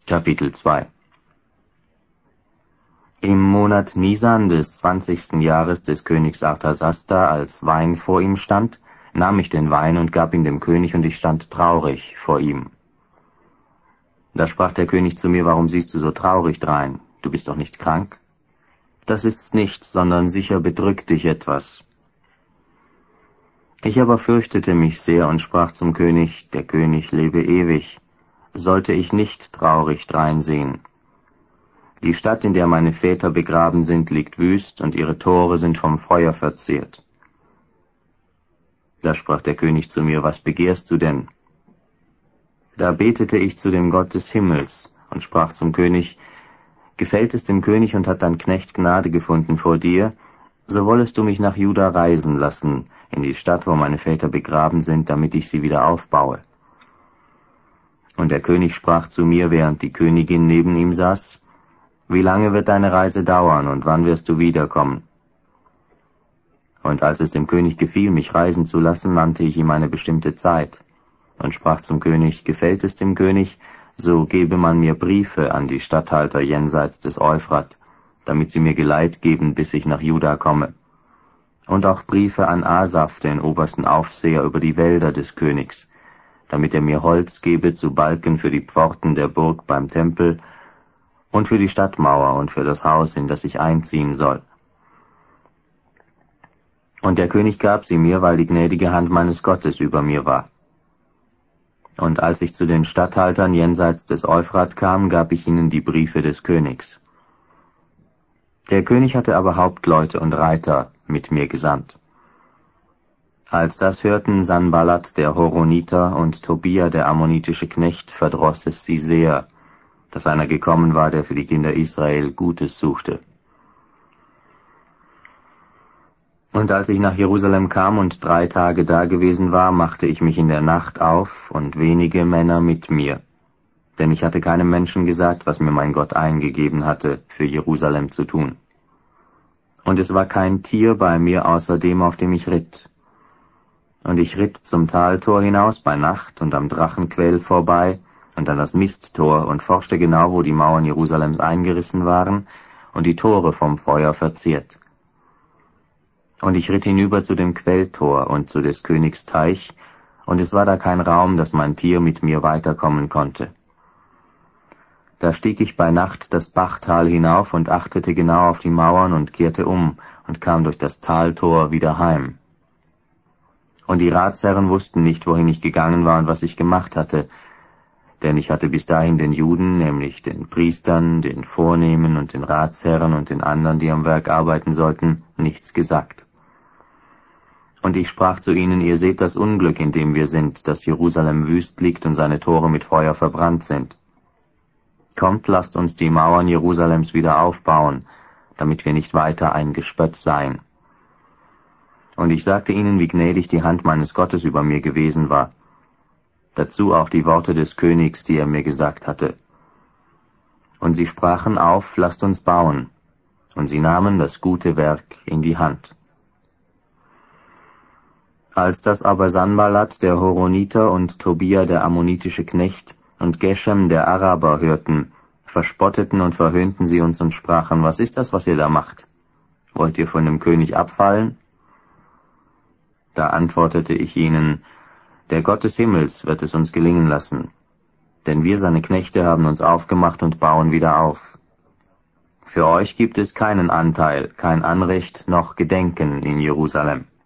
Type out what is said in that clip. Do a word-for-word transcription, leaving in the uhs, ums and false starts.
Kapitel zwei. Im Monat Nisan des zwanzigsten Jahres des Königs Arthasasta, als Wein vor ihm stand, nahm ich den Wein und gab ihn dem König, und ich stand traurig vor ihm. Da sprach der König zu mir: Warum siehst du so traurig drein? Du bist doch nicht krank? Das ist's nicht, sondern sicher bedrückt dich etwas. Ich aber fürchtete mich sehr und sprach zum König: Der König lebe ewig. Sollte ich nicht traurig drein sehen? Die Stadt, in der meine Väter begraben sind, liegt wüst, und ihre Tore sind vom Feuer verzehrt. Da sprach der König zu mir: Was begehrst du denn? Da betete ich zu dem Gott des Himmels und sprach zum König: Gefällt es dem König und hat dein Knecht Gnade gefunden vor dir, so wollest du mich nach Juda reisen lassen, in die Stadt, wo meine Väter begraben sind, damit ich sie wieder aufbaue. Und der König sprach zu mir, während die Königin neben ihm saß: Wie lange wird deine Reise dauern, und wann wirst du wiederkommen? Und als es dem König gefiel, mich reisen zu lassen, nannte ich ihm eine bestimmte Zeit, und sprach zum König: Gefällt es dem König, so gebe man mir Briefe an die Statthalter jenseits des Euphrat, damit sie mir Geleit geben, bis ich nach Juda komme, und auch Briefe an Asaph, den obersten Aufseher über die Wälder des Königs, damit er mir Holz gebe zu Balken für die Pforten der Burg beim Tempel und für die Stadtmauer und für das Haus, in das ich einziehen soll. Und der König gab sie mir, weil die gnädige Hand meines Gottes über mir war. Und als ich zu den Statthaltern jenseits des Euphrat kam, gab ich ihnen die Briefe des Königs. Der König hatte aber Hauptleute und Reiter mit mir gesandt. Als das hörten Sanballat der Horoniter und Tobia der ammonitische Knecht, verdross es sie sehr, dass einer gekommen war, der für die Kinder Israel Gutes suchte. Und als ich nach Jerusalem kam und drei Tage dagewesen war, machte ich mich in der Nacht auf, und wenige Männer mit mir, denn ich hatte keinem Menschen gesagt, was mir mein Gott eingegeben hatte, für Jerusalem zu tun. Und es war kein Tier bei mir außer dem, auf dem ich ritt. Und ich ritt zum Taltor hinaus bei Nacht und am Drachenquell vorbei und an das Misttor und forschte genau, wo die Mauern Jerusalems eingerissen waren und die Tore vom Feuer verzehrt. Und ich ritt hinüber zu dem Quelltor und zu des Königs Teich, und es war da kein Raum, dass mein Tier mit mir weiterkommen konnte. Da stieg ich bei Nacht das Bachtal hinauf und achtete genau auf die Mauern und kehrte um und kam durch das Taltor wieder heim. Und die Ratsherren wussten nicht, wohin ich gegangen war und was ich gemacht hatte, denn ich hatte bis dahin den Juden, nämlich den Priestern, den Vornehmen und den Ratsherren und den anderen, die am Werk arbeiten sollten, nichts gesagt. Und ich sprach zu ihnen: Ihr seht das Unglück, in dem wir sind, dass Jerusalem wüst liegt und seine Tore mit Feuer verbrannt sind. Kommt, lasst uns die Mauern Jerusalems wieder aufbauen, damit wir nicht weiter ein Gespött seien. Und ich sagte ihnen, wie gnädig die Hand meines Gottes über mir gewesen war. Dazu auch die Worte des Königs, die er mir gesagt hatte. Und sie sprachen: Auf, lasst uns bauen. Und sie nahmen das gute Werk in die Hand. Als das aber Sanballat der Horoniter und Tobia der ammonitische Knecht und Geshem der Araber hörten, verspotteten und verhöhnten sie uns und sprachen: Was ist das, was ihr da macht? Wollt ihr von dem König abfallen? Da antwortete ich ihnen: Der Gott des Himmels wird es uns gelingen lassen, denn wir, seine Knechte, haben uns aufgemacht und bauen wieder auf. Für euch gibt es keinen Anteil, kein Anrecht noch Gedenken in Jerusalem.